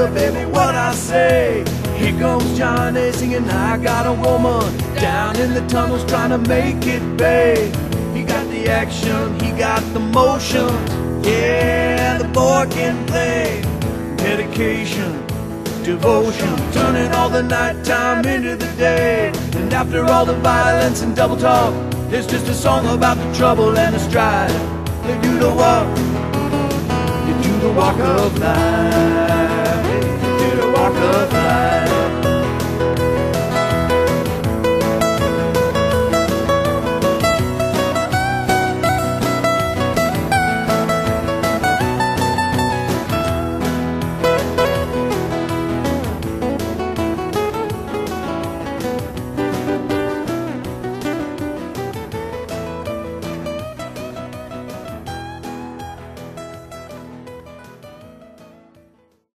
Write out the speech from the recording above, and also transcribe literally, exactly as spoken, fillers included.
hear, baby, what I say. Here comes Johnny singing, I got a woman down in the tunnels trying to make it pay. He got the action, he got the motion. Yeah, the boy can play. Dedication, devotion, turning all the nighttime into the day. And after all the violence and double talk, there's just a song about the trouble and the strife. They do the walk, you do the walk of life. You do the walk of life.